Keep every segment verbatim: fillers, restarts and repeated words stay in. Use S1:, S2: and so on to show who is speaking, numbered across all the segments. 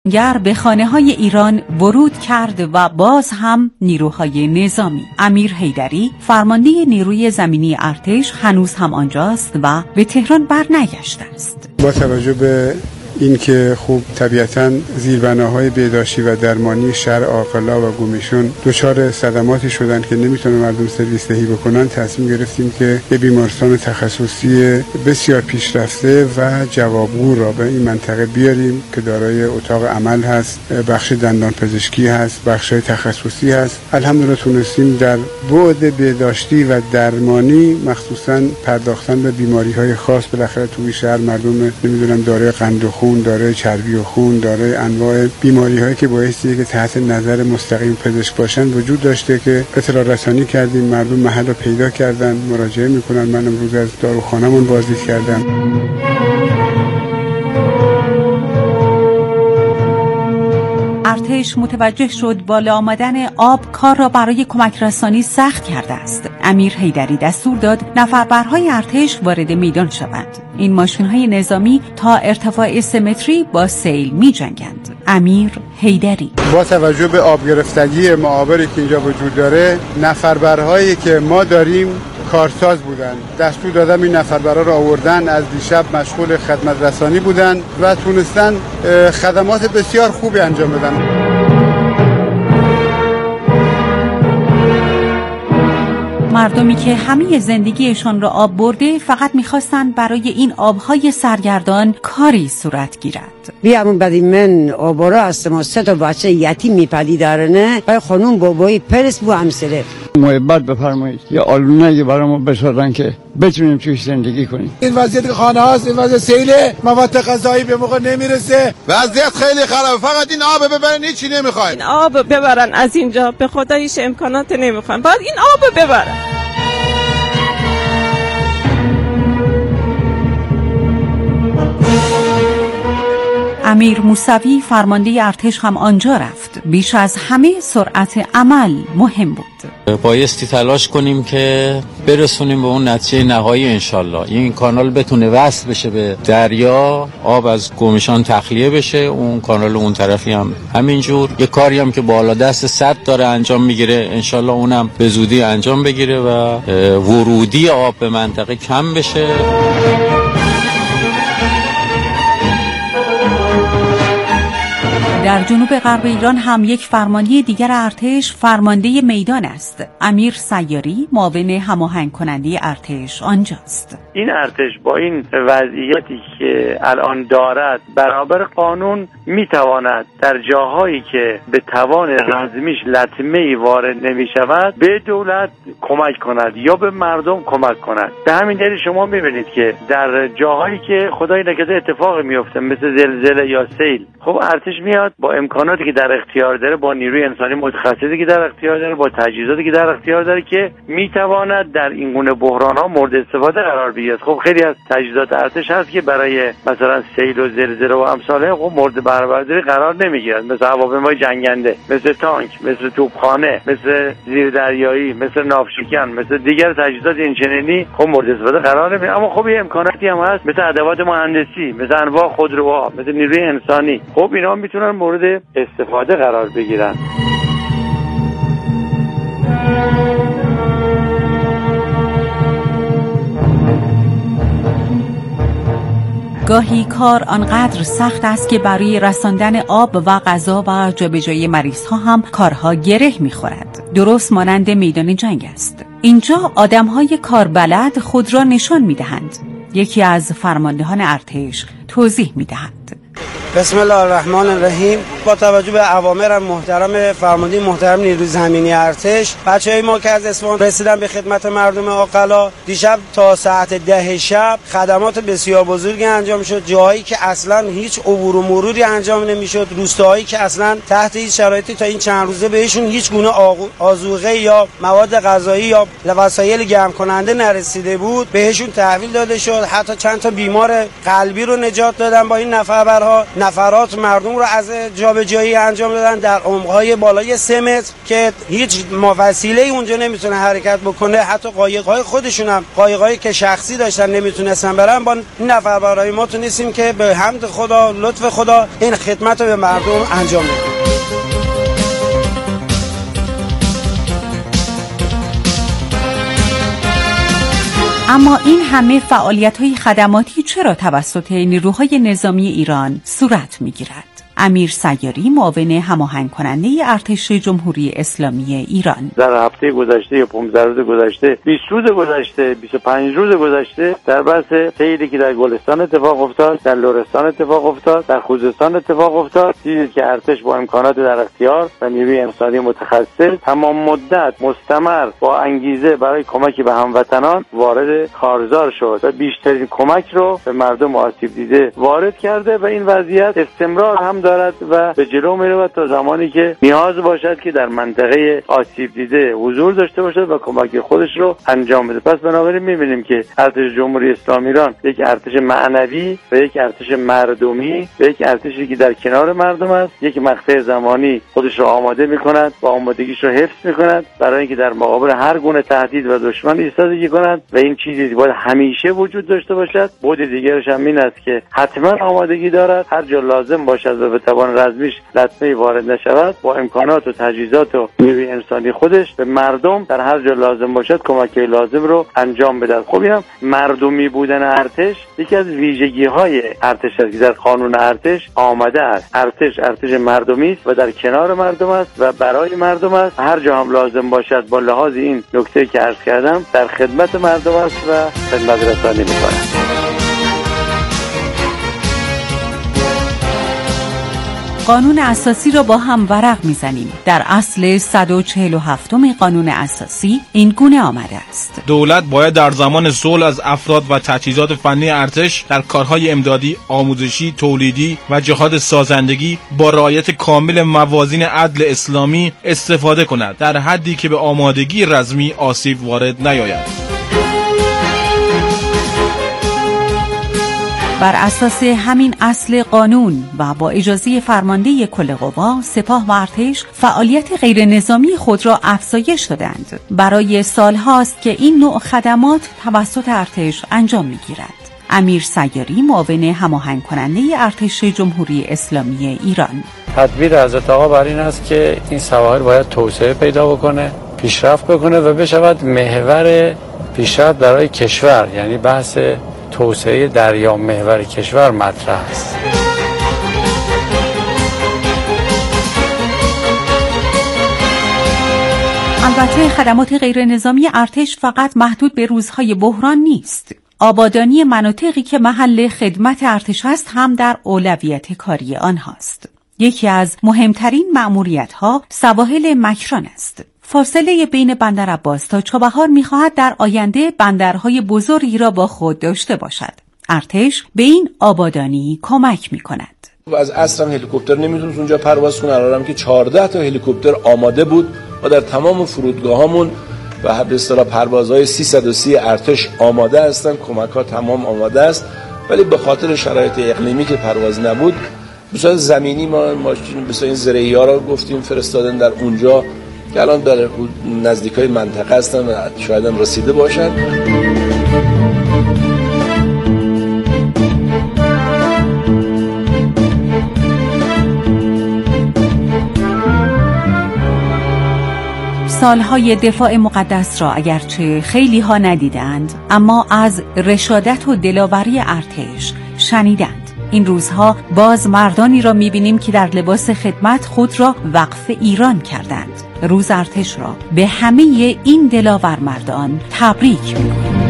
S1: گر به خانه های ایران ورود کرد و باز هم نیروهای نظامی. امیر حیدری فرمانده نیروی زمینی ارتش هنوز هم آنجاست و به تهران بر نگشته است.
S2: با توجه به اینکه خوب طبیعتاً زیربناهای بهداشتی و درمانی شهر عاقلا و گومیشون دچار صدماتی شدن که نمیتونه مردم سرویس دهی بکنن، تصمیم گرفتیم که یه بیمارستان تخصصی بسیار پیشرفته و جوابگو را به این منطقه بیاریم که دارای اتاق عمل هست، بخش دندان پزشکی هست، بخش‌های تخصصی هست. الحمدلله تونستیم در بعد بهداشتی و درمانی مخصوصاً پرداختن به بیماری‌های خاص. بالاخره توی شهر مردم نمیدونم دارای قند و خون داره، چربی و خون داره، انواع بیماری هایی که بایستی که تحت نظر مستقیم پزشک باشن وجود داشته که اطلاع رسانی کردیم. مردم محل رو پیدا کردن، مراجعه میکنن. من امروز از داروخانه‌مون بازدید کردم.
S1: ارتش متوجه شد بالا آمدن آب کار را برای کمک رسانی سخت کرده است. امیر حیدری دستور داد نفربرهای ارتش وارد میدان شوند. این ماشین‌های نظامی تا ارتفاع سه متری با سیل می‌جنگند. امیر حیدری
S2: با توجه به آب گرفتگی معابری که اینجا وجود داره، نفربرهایی که ما داریم کارساز بودن. دستور دادم این نفربرها رو آوردن، از دیشب مشغول خدمت رسانی بودن و تونستن خدمات بسیار خوبی انجام بدن.
S1: مردمی که همه زندگیشان را آب برده فقط می‌خواستند برای این آب‌های سرگردان کاری صورت گیرد.
S3: بیامون بدیم من آبارا هستم، سه تا بچه یتیم میپدی دارنه بای خانوم بابایی پرس بو همسره
S4: محبت بفرمایید یه آلونه‌ای برامون بسازن که بتونیم توش زندگی کنیم.
S5: این وضعیت خانه هاست، این وضعیت سیله، مواد غذایی به موقع نمیرسه، وضعیت خیلی خرابه. فقط این آب ببرن، هیچی نمیخوایم.
S6: این آب ببرن از اینجا، به خدا هیچ امکانات نمیخوایم. باید این آب ببرن.
S1: امیر موسوی فرمانده ارتش هم آنجا رفت. بیش از همه سرعت عمل مهم بود.
S7: بایستی تلاش کنیم که برسونیم به اون نتیجه نهایی انشالله. این کانال بتونه وصل بشه به دریا، آب از گومیشان تخلیه بشه، اون کانال اون طرفی هم همینجور. یه کاری هم که بالا دست سد داره انجام میگیره، انشالله اونم به زودی انجام بگیره و ورودی آب به منطقه کم بشه.
S1: در جنوب غرب ایران هم یک فرمانده دیگر ارتش فرمانده میدان است. امیر سیاری معاون هماهنگ کننده ارتش آنجاست.
S8: این ارتش با این وضعیتی که الان دارد برابر قانون میتواند در جاهایی که به توان رزمیش لطمه‌ای وارد نمیشود به دولت کمک کند یا به مردم کمک کند. به همین دلیل شما میبینید که در جاهایی که خدای نکرده اتفاق میفته مثل زلزله یا سیل، خب ارتش میاد با امکاناتی که در اختیار داره، با نیروی انسانی متخصصی که در اختیار داره، با تجهیزاتی که در اختیار داره که میتواند در این گونه بحران‌ها مورد استفاده قرار بگیرد. خب خیلی از تجهیزات ارتش هست که برای مثلا سیل و زلزله و امثال خب مورد برآورداری قرار نمیگیرد، مثل هواپیمای جنگنده، مثل تانک، مثل توپخانه، مثل زیردریایی، مثل ناوشکن، مثل دیگر تجهیزات اینچنینی خب مورد استفاده قرار نمیگیرد. اما خب یه امکاناتی هم هست مثل ادوات مهندسی، مثل انواع خودروها، مثل نیروی انسانی، خب اینا میتونن مورد استفاده قرار بگیرن.
S1: گاهی کار آنقدر سخت است که برای رساندن آب و غذا و جابجایی مریض‌ها هم کارها گره می‌خورد. درست مانند میدان جنگ است. اینجا آدم‌های کاربلد خود را نشان می‌دهند. یکی از فرماندهان ارتش توضیح می‌دهند.
S3: بسم الله الرحمن الرحیم. با توجه به اوامر محترم فرمانده محترم نیروی زمینی ارتش، بچهای ما که از اصفهان رسیدن به خدمت مردم عاقلا، دیشب تا ساعت ده شب خدمات بسیار بزرگی انجام شد. جاهایی که اصلا هیچ عبور و مروری انجام نمیشد، روستاهایی که اصلا تحت هیچ شرایطی تا این چند روزه بهشون هیچ گونه آذوقه یا مواد غذایی یا وسایل گرم کننده نرسیده بود، بهشون تحویل داده شد. حتی چند تا بیمار قلبی رو نجات دادن با این نفربرها. نفرات مردم رو از جا جابجایی انجام دادن در عمق‌های بالای سه متر که هیچ وسیله اونجا نمیتونه حرکت بکنه. حتی قایق‌های خودشون هم قایق‌هایی که شخصی داشتن نمیتونستن برن. با این نفر برای ما تونستیم که به حمد خدا، لطف خدا، این خدمت رو به مردم انجام بدیم.
S1: اما این همه فعالیت‌های خدماتی چرا توسط نیروهای نظامی ایران صورت می‌گیرد؟ امیر سیاری، معاون هماهنگ کننده ارتش جمهوری اسلامی ایران:
S8: در هفته گذشته یا پانزده روز گذشته، بیست روز گذشته، بیست و پنج روز گذشته در بحث سیلی که در گلستان اتفاق افتاد، در لرستان اتفاق افتاد، در خوزستان اتفاق افتاد، دیدید که ارتش با امکانات در اختیار و نیروی انسانی متخصص تمام مدت مستمر با انگیزه برای کمک به هموطنان وارد کارزار شد و بیشترین کمک رو به مردم آسیب دیده وارد کرده و این وضعیت استمرار هم دارد و به جلو میره تا زمانی که نیاز باشد که در منطقه آسیب دیده حضور داشته باشد و کمک خودش رو انجام بده. پس بنابراین میبینیم که ارتش جمهوری اسلامی ایران یک ارتش معنوی و یک ارتش مردمی و یک ارتشی که در کنار مردم است، یک مقطع زمانی خودش رو آماده میکند و آمادگیش رو حفظ میکند برای اینکه در مقابل هر گونه تهدید و دشمن ایستادگی کند و این چیزی باید همیشه وجود داشته باشد. بود دیگرش هم این است که حتما آمادگی دارد هر جا لازم باشد و به توان رزمیش لطمه‌ای وارد نشود، با امکانات و تجهیزات و نیروی انسانی خودش به مردم در هر جا لازم باشد کمک لازم رو انجام بدهد. خب اینم مردمی بودن ارتش یکی از ویژگی‌های ارتش است که در قانون ارتش آمده است. ارتش ارتش مردمی است و در کنار مردم است و برای مردم است. هر جا هم لازم باشد با لحاظ این نکته که عرض کردم در خدمت مردم است و خدمت رسانی می‌کند.
S1: قانون اساسی را با هم ورق میزنیم. در اصل صد و چهل و هفتم قانون اساسی این گونه آمده است:
S9: دولت باید در زمان صلح از افراد و تجهیزات فنی ارتش در کارهای امدادی، آموزشی، تولیدی و جهاد سازندگی با رعایت کامل موازین عدل اسلامی استفاده کند، در حدی که به آمادگی رزمی آسیب وارد نیاید.
S1: بر اساس همین اصل قانون و با اجازه فرمانده کل قوا، سپاه و ارتش فعالیت غیر نظامی خود را افزایش دادند. برای سالهاست که این نوع خدمات توسط ارتش انجام می‌گیرد. امیر سیاری، معاون هماهنگ کننده ارتش جمهوری اسلامی ایران:
S10: تدبیر حضرت آقا بر این است که این سواحل باید توسعه پیدا بکنه، پیشرفت بکنه و بشود محور پیشرفت برای کشور، یعنی بحث توسعه دریا محور کشور مطرح است.
S1: البته خدمات غیر نظامی ارتش فقط محدود به روزهای بحران نیست. آبادانی مناطقی که محل خدمت ارتش است هم در اولویت کاری آنهاست. یکی از مهمترین مأموریت‌ها سواحل مکران است. فاصله بین بندر عباس تا چابهار می‌خواهد در آینده بندرهای بزرگی را با خود داشته باشد. ارتش به این آبادانی کمک می‌کند.
S11: از اصلا هلیکوپتر نمیتونست اونجا پرواز کنه، الانم که چهارده تا هلیکوپتر آماده بود و در تمام فرودگاهامون و به اصطلاح پروازهای سیصد و سی ارتش آماده هستن، کمک‌ها تمام آماده است، ولی به خاطر شرایط اقلیمی که پرواز نبود، به صورت زمینی ما ماشین به این زرعی‌ها را گفتیم فرستادن در اونجا که الان در نزدیکای منطقه هستن و شاید هم رسیده باشن.
S1: سالهای دفاع مقدس را اگرچه خیلی ها ندیدند، اما از رشادت و دلاوری ارتش شنیدند. این روزها باز مردانی را می‌بینیم که در لباس خدمت خود را وقف ایران کردند. روز ارتش را به همه این دلاور مردان تبریک می‌گویم.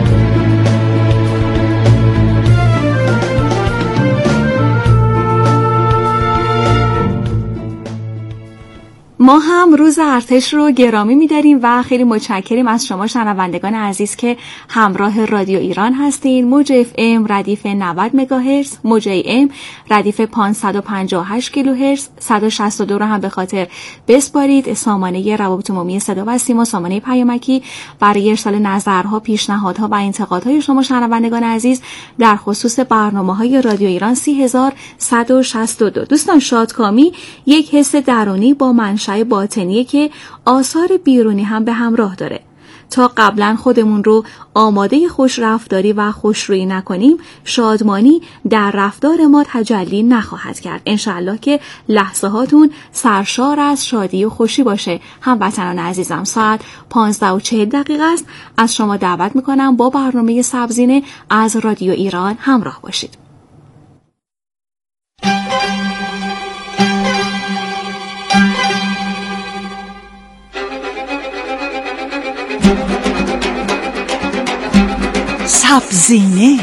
S12: ما هم روز ارتش رو گرامی می‌داریم و خیلی متشکریم از شما شنوندگان عزیز که همراه رادیو ایران هستین. موج اف ام ردیف نود مگاهرتز، موج ای ام ردیف پانصد و پنجاه و هشت کیلوهرتز، صد و شصت و دو رو هم به خاطر بسپارید. سامانه روابط عمومی صدا و سیما، سامانه پیامکی برای ارسال نظرها، پیشنهادها و انتقادهای شما شنوندگان عزیز در خصوص برنامه‌های رادیو ایران سی هزار و صد و شصت و دو. دوستان، شادکامی یک حس درونی با منشأ باطنیه که آثار بیرونی هم به همراه داره. تا قبلا خودمون رو آماده خوش رفتاری و خوشرویی نکنیم، شادمانی در رفتار ما تجلی نخواهد کرد. انشالله که لحظه هاتون سرشار از شادی و خوشی باشه. هموطنان عزیزم، ساعت پانزده و چهل دقیقه است. از شما دعوت میکنم با برنامه سبزینه از رادیو ایران همراه باشید.
S1: سبزینه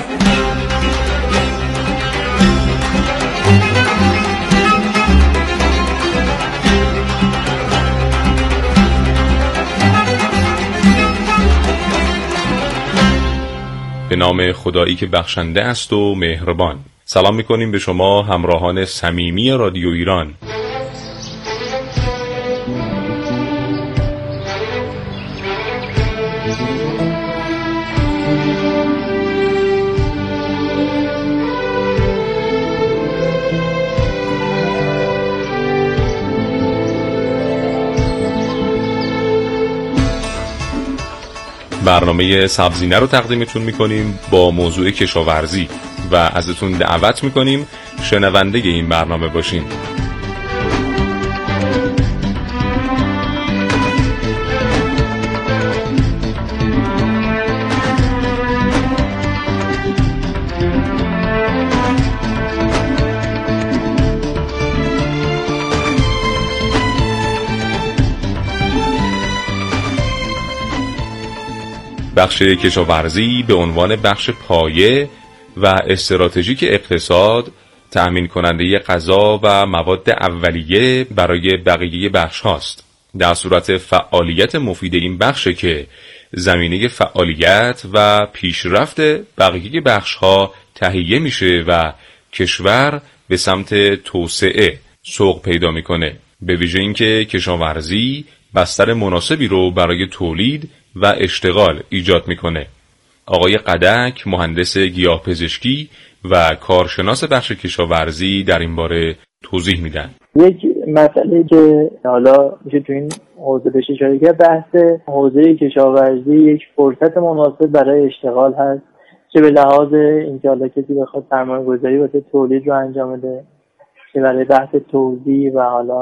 S13: به نام خدایی که بخشنده است و مهربان. سلام می‌کنیم به شما همراهان صمیمی رادیو ایران. برنامه سبزینه رو تقدیمتون میکنیم با موضوع کشاورزی و ازتون دعوت میکنیم شنونده این برنامه باشین. بخش کشاورزی به عنوان بخش پایه و استراتژیک اقتصاد تأمین کننده غذا و مواد اولیه برای بقیه بخش هاست. در صورت فعالیت مفید این بخش که زمینه فعالیت و پیشرفت بقیه بخش ها تهیه میشه و کشور به سمت توسعه سوق پیدا میکنه. به ویژه اینکه کشاورزی بستر مناسبی رو برای تولید و اشتغال ایجاد میکنه. آقای قدک، مهندس گیاهپزشکی و کارشناس بخش کشاورزی، در این باره توضیح میدن.
S14: یک مسئله که حالا میشه تو این حوزه بهش اشاره کرد، بحث حوزه کشاورزی یک فرصت مناسب برای اشتغال هست، چه به لحاظ اینکه حالا کسی بخواد سرمایه گذاری واسه تولید رو انجام بده، چه برای بحث توزیع و حالا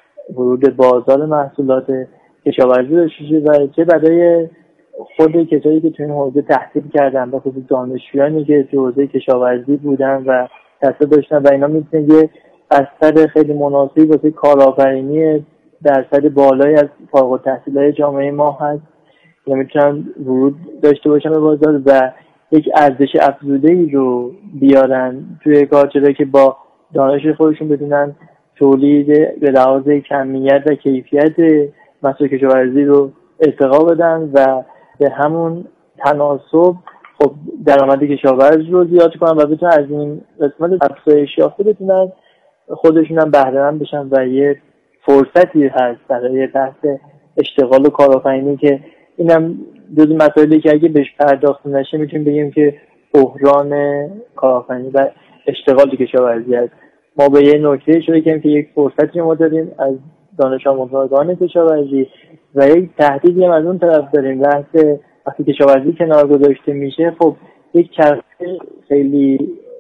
S14: ورود بازار محصولات کشاورزی داشته و چه برای خود کسایی که تو این حوزه تحصیل کردن، به خصوص دانشجویانی که تو حوزه کشاورزی بودن و تحصیل داشتن و اینا میتونه یه بستر خیلی مناسبی واسه کارآفرینی درصد بالایی از فارغ التحصیلای جامعه ما هست. یا میتونن ورود داشته باشن به بازار و یک ارزش افزوده‌ای رو بیارن توی کار، چرا که با دانش خودشون بدونن تولید به لحاظ کمیت و کیفیت محصول کشاورزی رو ارتقا بدن و به همون تناسب خب درآمد کشاورز رو زیاد کنن و بتونن از این قسمت افزایش یافته بتونن خودشون هم بهره مند بشن و یه فرصتی هست برای بحث اشتغال و کارآفرینی که اینم جزو مسائلی که اگه بهش پرداخت نشه میتونیم بگیم که بحران کارآفرینی و اشتغال کشاورزی هست. ما به یه نکته شده که یک فرصتی ما داریم از دانش آموزان کشاورزی و یک تهدیدی هم از اون طرف داریم. بحث وقتی کشاورزی کنار گذاشته میشه خب یک چرخه خیلی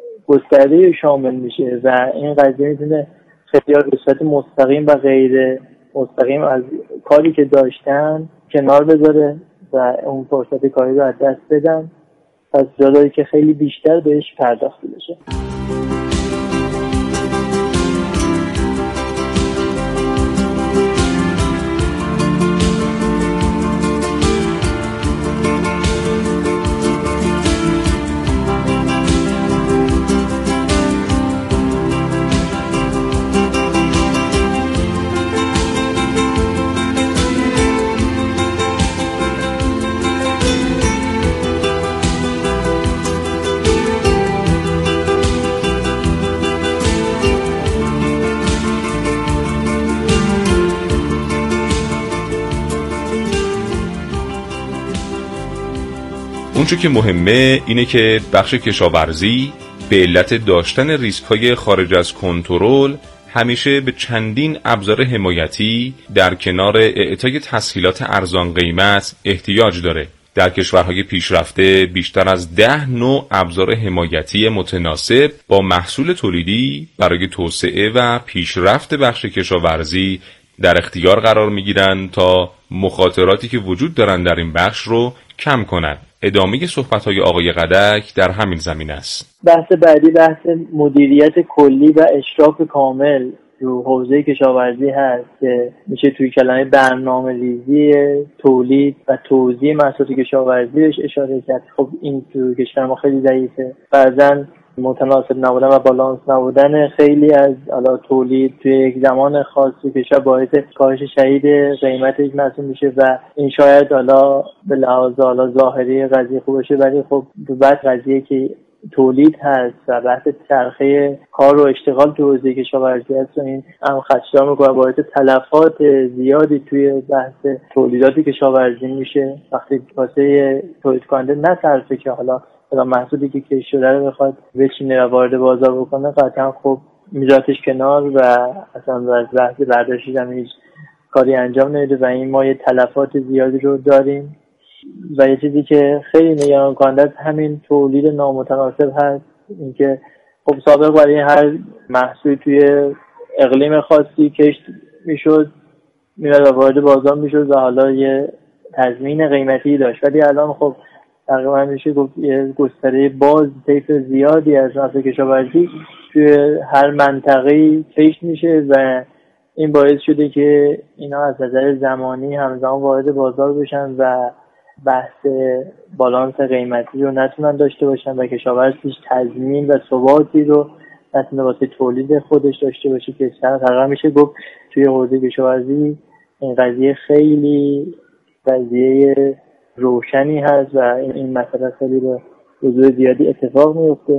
S14: گسترده شامل میشه و این قضیه میتونه خیلی به صورت مستقیم و غیر مستقیم از کاری که داشتن کنار بذاره و اون فرصت کاری رو از دست بدن. پس جالبه که خیلی بیشتر بهش پرداخت بشه.
S13: اونچه که مهمه اینه که بخش کشاورزی به علت داشتن ریسک‌های خارج از کنترل همیشه به چندین ابزار حمایتی در کنار اعطای تسهیلات ارزان قیمت احتیاج داره. در کشورهای پیشرفته بیشتر از ده نوع ابزار حمایتی متناسب با محصول تولیدی برای توسعه و پیشرفت بخش کشاورزی در اختیار قرار میگیرن تا مخاطراتی که وجود دارن در این بخش رو کم کنن. ادامه صحبت‌های آقای قدک در همین زمینه است.
S14: بحث بعدی بحث مدیریت کلی و اشراف کامل رو حوزه کشاورزی هست که میشه توی کلمه برنامه‌ریزی تولید و توزیع محصولات کشاورزی بهش اشاره کرد. خب این توی کشور ما خیلی ضعیفه. بعضن متناسب نبودن و بالانس نبودن خیلی از حالا تولید توی یک زمان خاصی کشور باعث کاهش شدید قیمت یک محصول میشه و این شاید حالا به لحاظ حالا ظاهری قضیه خوب باشه، ولی خب بعد قضیه که تولید هست و بحث چرخه کار و اشتغال تو حوزه کشاورزی هست و این هم خدشه‌دار می‌کنه، باعث تلفات زیادی توی بحث تولیدات کشاورزی میشه. وقتی واسه تولید کننده نصرفه که حالا حالا محصولی که کشت شده رو بخواد بچینه و وارد بازار بکنه، قطعا خب میذارتش کنار و اصلا از بحث برداشتش هم هیچ کاری انجام نمیده و این ما یه تلفات زیادی رو داریم. و یه چیزی که خیلی نگران کننده است همین تولید نامتناسب هست. اینکه خب سابق برای هر محصول توی اقلیم خاصی کشت میشد، میاد وارد بازار میشد و حالا یه تضمین قیمتی داشت، ولی الان خب تقریبا میشه گفت یه گستره باز طیف زیادی از محصول کشاورزی توی هر منطقه‌ای کشت میشه و این باعث شده که اینا از نظر زمانی همزمان وارد بازار بشن و بحث بالانس قیمتی رو نتونن داشته باشن و کشاورز هیچ تضمین و ثباتی رو نتونه واسه تولید خودش داشته باشه که تقریبا میشه گفت توی حوزه کشاورزی این قضیه خیلی قضیه روشنی هست و این مسئله خیلی به حضور زیادی اتفاق میفته.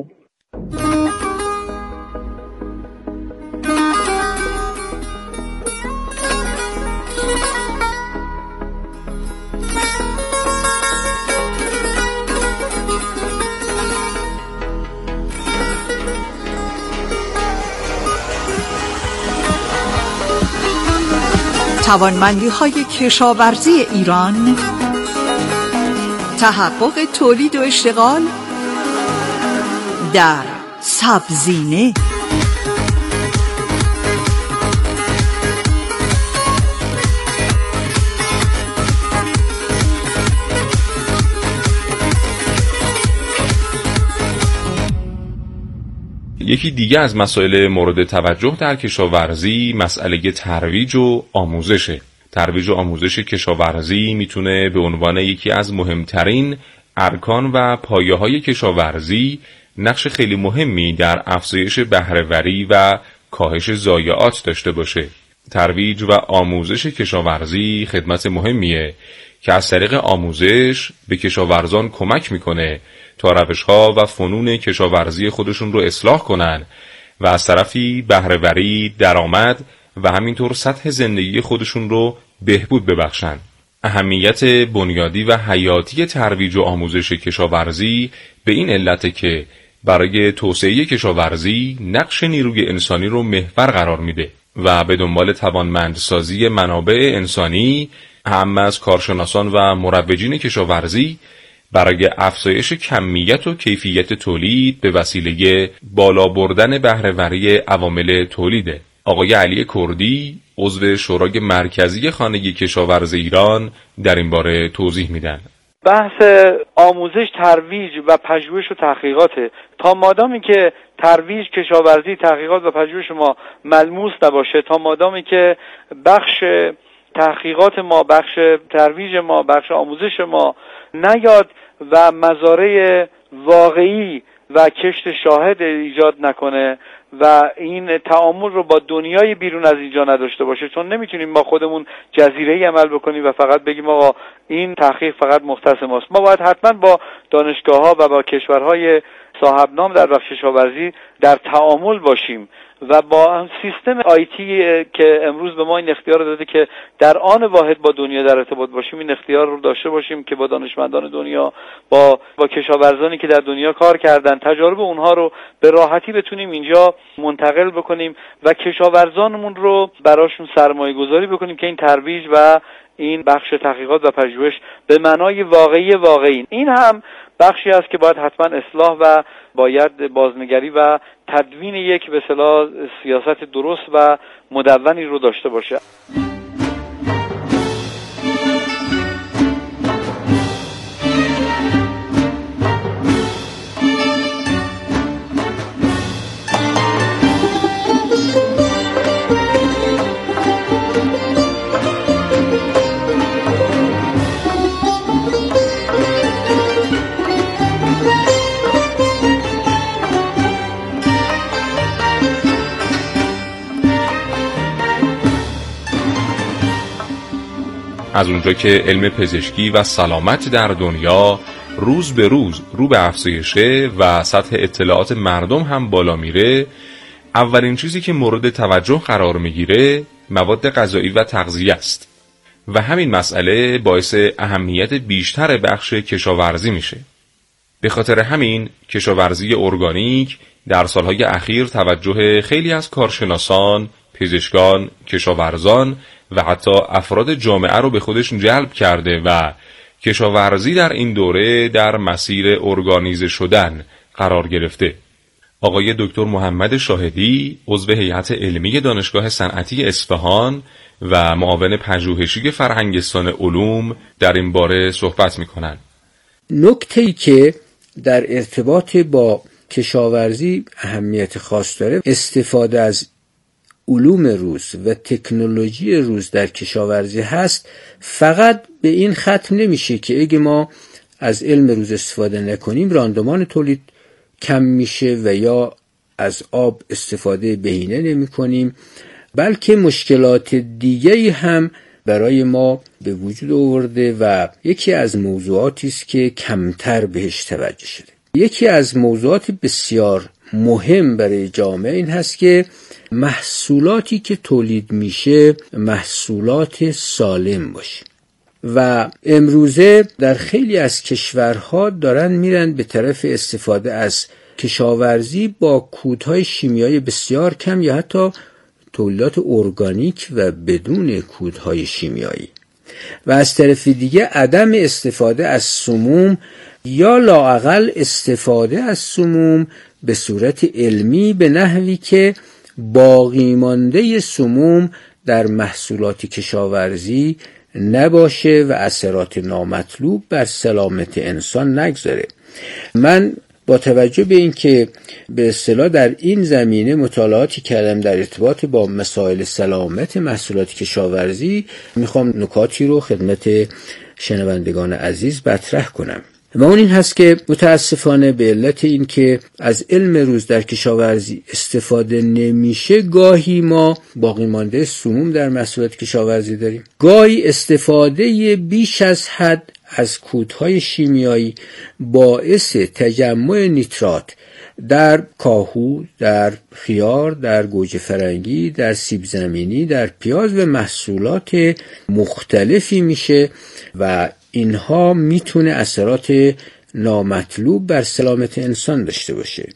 S15: توانمندی های کشاورزی ایران، تحقق تولید و اشتغال در سبزینه.
S13: یکی دیگه از مسائل مورد توجه در کشاورزی مسئله ترویج و آموزشه. ترویج و آموزش کشاورزی میتونه به عنوان یکی از مهمترین ارکان و پایه‌های کشاورزی نقش خیلی مهمی در افزایش بهره‌وری و کاهش ضایعات داشته باشه. ترویج و آموزش کشاورزی خدمت مهمیه که از طریق آموزش به کشاورزان کمک میکنه تا روش‌ها و فنون کشاورزی خودشون رو اصلاح کنن و از طرفی بهره‌وری، درآمد و همینطور سطح زندگی خودشون رو بهبود ببخشن. اهمیت بنیادی و حیاتی ترویج و آموزش کشاورزی به این علته که برای توسعه کشاورزی نقش نیروی انسانی رو محور قرار میده و به دنبال توانمندسازی منابع انسانی هم از کارشناسان و مروجین کشاورزی برای افزایش کمیت و کیفیت تولید به وسیله بالا بردن بهره‌وری عوامل تولیده. آقای علی کردی عضو شورای مرکزی خانه کشاورز ایران در این باره توضیح میدن.
S16: بحث آموزش، ترویج و پژوهش و تحقیقاته. تا مادامی که ترویج، کشاورزی، تحقیقات و پژوهش ما ملموس نباشه، تا مادامی که بخش تحقیقات ما، بخش ترویج ما، بخش آموزش ما نیاد و مزارع واقعی و کشت شاهد ایجاد نکنه و این تعامل رو با دنیای بیرون از اینجا نداشته باشه، چون نمیتونیم ما خودمون جزیره‌ای عمل بکنیم و فقط بگیم آقا این تحقیق فقط مختص ماست. ما باید حتما با دانشگاه‌ها و با کشورهای صاحب نام در بخش کشاورزی در تعامل باشیم و با سیستم آیتی که امروز به ما این اختیار داده که در آن واحد با دنیا در ارتباط باشیم، این اختیار رو داشته باشیم که با دانشمندان دنیا، با با کشاورزانی که در دنیا کار کردن، تجارب اونها رو به راحتی بتونیم اینجا منتقل بکنیم و کشاورزانمون رو براشون سرمایه گذاری بکنیم که این ترویج و این بخش تحقیقات و پژوهش به معنای واقعی واقعی این هم بخشی است که باید حتما اصلاح و باید بازنگری و تدوین یک به اصطلاح سیاست درست و مدونی رو داشته باشه.
S13: از اونجا که علم پزشکی و سلامت در دنیا روز به روز رو به افزایشه و سطح اطلاعات مردم هم بالا میره، اولین چیزی که مورد توجه قرار میگیره مواد غذایی و تغذیه است و همین مسئله باعث اهمیت بیشتر بخش کشاورزی میشه. به خاطر همین کشاورزی ارگانیک در سالهای اخیر توجه خیلی از کارشناسان، پزشکان، کشاورزان و حتی افراد جامعه رو به خودش جلب کرده و کشاورزی در این دوره در مسیر ارگانیزه شدن قرار گرفته. آقای دکتر محمد شاهدی، عضو هیئت علمی دانشگاه صنعتی اصفهان و معاون پژوهشی فرهنگستان علوم در این باره صحبت می‌کنند.
S17: نکته‌ای که در ارتباط با کشاورزی اهمیت خاص داره، استفاده از علوم روز و تکنولوژی روز در کشاورزی هست. فقط به این ختم نمیشه که اگه ما از علم روز استفاده نکنیم راندمان تولید کم میشه و یا از آب استفاده بهینه نمی کنیم، بلکه مشکلات دیگه‌ای هم برای ما به وجود آورده و یکی از موضوعاتی است که کمتر بهش توجه شده. یکی از موضوعات بسیار مهم برای جامعه این هست که محصولاتی که تولید میشه محصولات سالم باشه و امروزه در خیلی از کشورها دارن میرن به طرف استفاده از کشاورزی با کودهای شیمیایی بسیار کم یا حتی تولیدات ارگانیک و بدون کودهای شیمیایی و از طرف دیگه عدم استفاده از سموم یا لااقل استفاده از سموم به صورت علمی به نحوی که باقی مانده سموم در محصولات کشاورزی نباشه و اثرات نامطلوب بر سلامت انسان نگذاره. من با توجه به این که به اصطلاح در این زمینه مطالعاتی کردم در ارتباط با مسائل سلامت محصولات کشاورزی، میخوام نکاتی رو خدمت شنوندگان عزیز مطرح کنم. و اون این هست که متاسفانه به علت این که از علم روز در کشاورزی استفاده نمیشه، گاهی ما باقی مانده سموم در محصولات کشاورزی داریم، گاهی استفاده بیش از حد از کودهای شیمیایی باعث تجمع نیترات در کاهو، در خیار، در گوجه فرنگی، در سیب زمینی، در پیاز و محصولات مختلفی میشه و اینها میتونه اثرات نامطلوب بر سلامت انسان داشته باشه.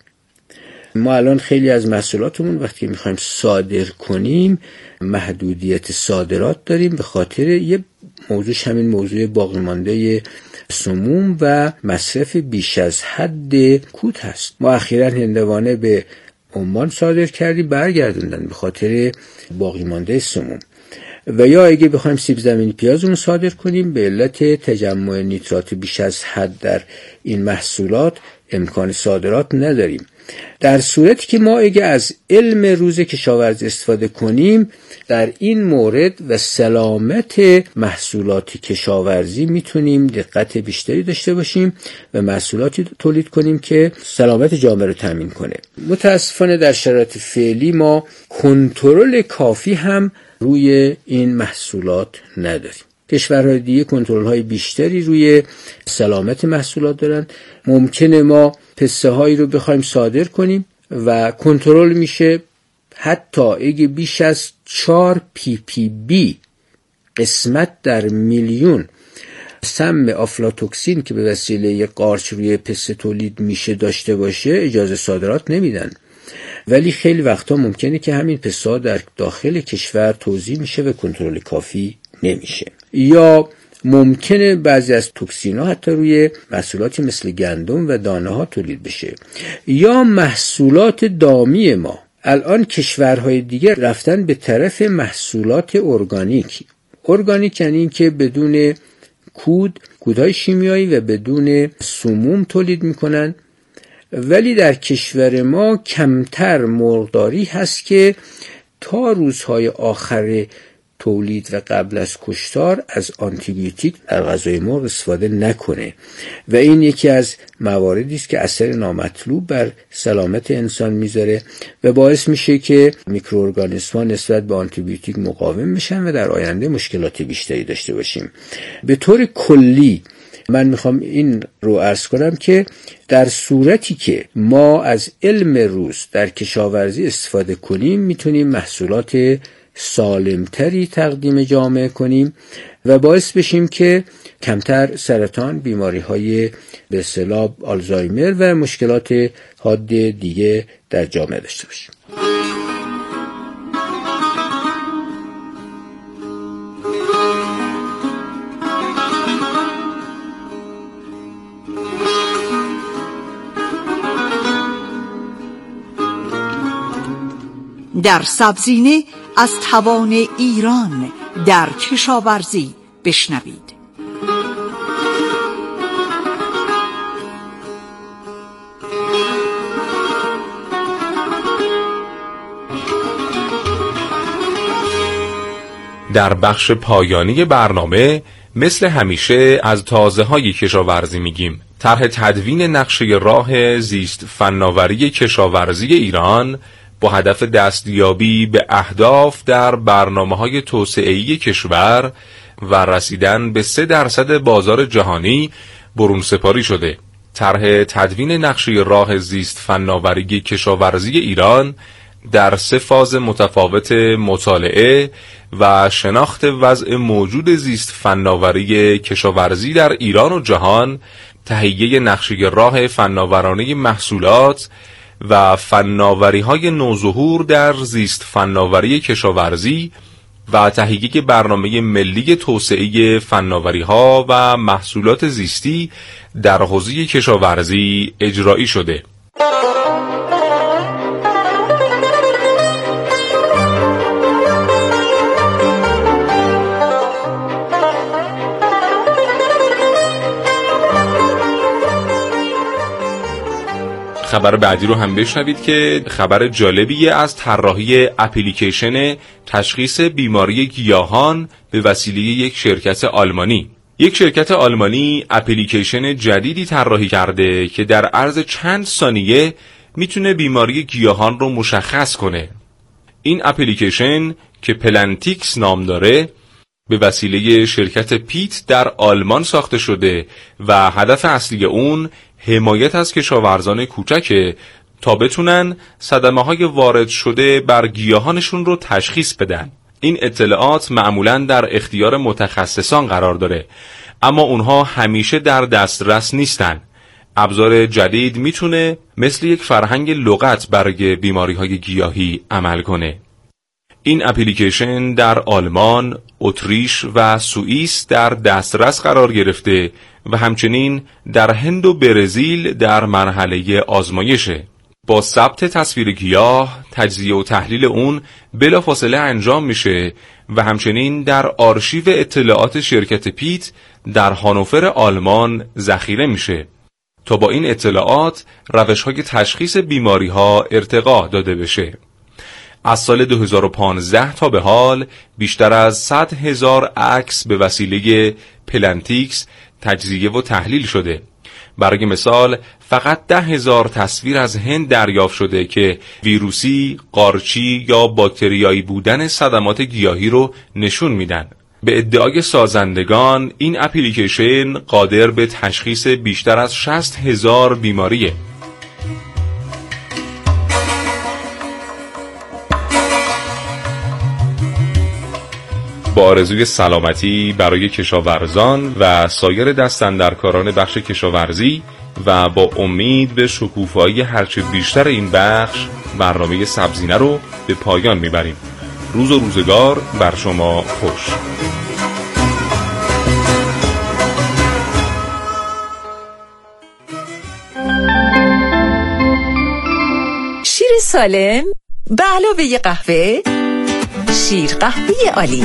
S17: ما الان خیلی از محصولاتمون وقتی میخوایم صادر کنیم محدودیت صادرات داریم به خاطر یه موضوعش همین موضوع باقی مانده سموم و مصرف بیش از حد کود هست. ما اخیراً هندوانه به عمان صادر کردیم، برگردوندن به خاطر باقی مانده سموم. و یا اگه بخوایم سیب زمینی پیازمون صادر کنیم به علت تجمع نیترات بیش از حد در این محصولات امکان صادرات نداریم. در صورتی که ما اگه از علم روز کشاورزی استفاده کنیم در این مورد و سلامت محصولات کشاورزی میتونیم دقت بیشتری داشته باشیم و محصولاتی تولید کنیم که سلامت جامعه رو تامین کنه. متاسفانه در شرایط فعلی ما کنترل کافی هم روی این محصولات نداریم. کشورهای دیگه کنترل‌های بیشتری روی سلامت محصولات دارن. ممکنه ما پسته هایی رو بخوایم صادر کنیم و کنترل میشه حتی اگه بیش از چهار پی پی بی قسمت در میلیون سم آفلاتوکسین که به وسیله قارچ روی پسته تولید میشه داشته باشه اجازه صادرات نمیدن. ولی خیلی وقتا ممکنه که همین پسته ها در داخل کشور توزیع میشه و کنترل کافی نمیشه. یا ممکنه بعضی از توکسین ها حتی روی محصولاتی مثل گندم و دانه ها تولید بشه. یا محصولات دامی ما، الان کشورهای دیگه رفتن به طرف محصولات ارگانیک. ارگانیک یعنی این که بدون کود، کودهای شیمیایی و بدون سموم تولید میکنن. ولی در کشور ما کمتر مرغداری هست که تا روزهای آخر تولید و قبل از کشتار از آنتیبیوتیک در غذای مرغ استفاده نکنه و این یکی از مواردی است که اثر نامطلوب بر سلامت انسان میذاره و باعث میشه که میکروارگانیسم‌ها نسبت به آنتیبیوتیک مقاوم میشن و در آینده مشکلات بیشتری داشته باشیم. به طور کلی من میخوام این رو عرض کنم که در صورتی که ما از علم روز در کشاورزی استفاده کنیم میتونیم محصولات سالمتری تقدیم جامعه کنیم و باعث بشیم که کمتر سرطان، بیماری های به اصطلاح آلزایمر و مشکلات حاد دیگه در جامعه داشته باشیم.
S15: در سبزینه از توان ایران در کشاورزی بشنوید.
S13: در بخش پایانی برنامه مثل همیشه از تازه های کشاورزی میگیم. طرح تدوین نقشه راه زیست فناوری کشاورزی ایران با هدف دستیابی به اهداف در برنامه‌های توسعه‌ای کشور و رسیدن به سه درصد بازار جهانی برون سپاری شده. طرح تدوین نقشه راه زیست فناوری کشاورزی ایران در سه فاز متفاوت مطالعه و شناخت وضع موجود زیست فناوری کشاورزی در ایران و جهان، تهیه نقشه راه فناورانه محصولات و فناوری‌های نوظهور در زیست فناوری کشاورزی و تهیه برنامه ملی توسعه فناوری‌ها و محصولات زیستی در حوزه کشاورزی اجرایی شده. خبر بعدی رو هم بشنوید که خبر جالبیه از طراحی اپلیکیشن تشخیص بیماری گیاهان به وسیله یک شرکت آلمانی. یک شرکت آلمانی اپلیکیشن جدیدی طراحی کرده که در عرض چند ثانیه میتونه بیماری گیاهان رو مشخص کنه. این اپلیکیشن که پلنتیکس نام داره به وسیله شرکت پیت در آلمان ساخته شده و هدف اصلی اون حمایت از کشاورزان کوچکه تا بتونن صدمه‌های وارد شده بر گیاهانشون رو تشخیص بدن. این اطلاعات معمولاً در اختیار متخصصان قرار داره، اما اونها همیشه در دسترس نیستن. ابزار جدید میتونه مثل یک فرهنگ لغت برای بیماری‌های گیاهی عمل کنه. این اپلیکیشن در آلمان، اتریش و سوئیس در دسترس قرار گرفته و همچنین در هند و برزیل در مرحله آزمایشه. با ثبت تصویر گیاه، تجزیه و تحلیل اون بلافاصله انجام میشه و همچنین در آرشیو اطلاعات شرکت پیت در هانوفر آلمان ذخیره میشه تا با این اطلاعات روش‌های تشخیص بیماری‌ها ارتقا داده بشه. از سال دو هزار و پانزده تا به حال بیشتر از صد هزار عکس به وسیله پلنتیکس تجزیه و تحلیل شده. برای مثال فقط ده هزار تصویر از هند دریافت شده که ویروسی، قارچی یا باکتریایی بودن صدمات گیاهی رو نشون میدن. به ادعای سازندگان این اپلیکیشن قادر به تشخیص بیشتر از شصت هزار بیماریه. با آرزوی سلامتی برای کشاورزان و سایر دستاندرکاران بخش کشاورزی و با امید به شکوفایی هرچه بیشتر این بخش، برنامه سبزینه رو به پایان میبریم. روز و روزگار بر شما خوش.
S18: شیر سالم به علاوه قهوه، شیر قهوه عالی.